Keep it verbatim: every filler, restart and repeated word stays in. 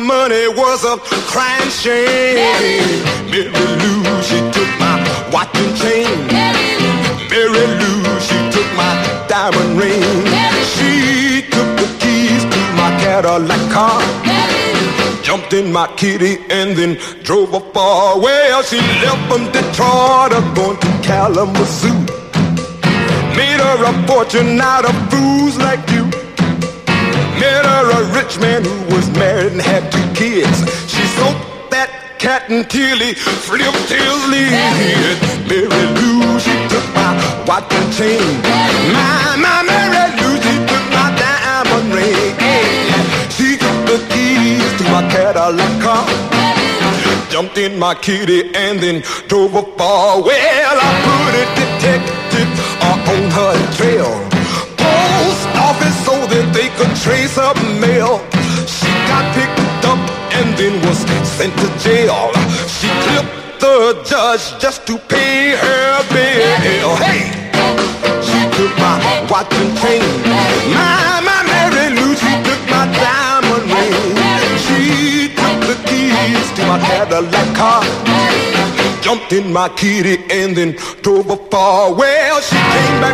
money was a crying shame. Mary Lou, she took my watch and chain. Mary Lou, she took my diamond ring. She took the keys to my Cadillac car. Jumped in my kitty and then drove her far. Well, she left from Detroit up going to Kalamazoo. Made her a fortune out of fools like you. Met her a rich man who was married and had two kids. She sold that cat until he flipped his lid. Mary Lou, she took my watch and chain. My, my Mary Lou, she took my diamond ring. She took the keys to my Cadillac car. Jumped in my kitty and then drove her far. Well, I put a detective uh, on her trail. Post office so that they could trace her mail. She got picked up and then was sent to jail. She clipped the judge just to pay her bill. Hey, she took my watch and chain. My, my Mary Lou, she took my diamond ring. She took the keys to my Cadillac car. Jumped in my kitty and then drove her far. Well, she came back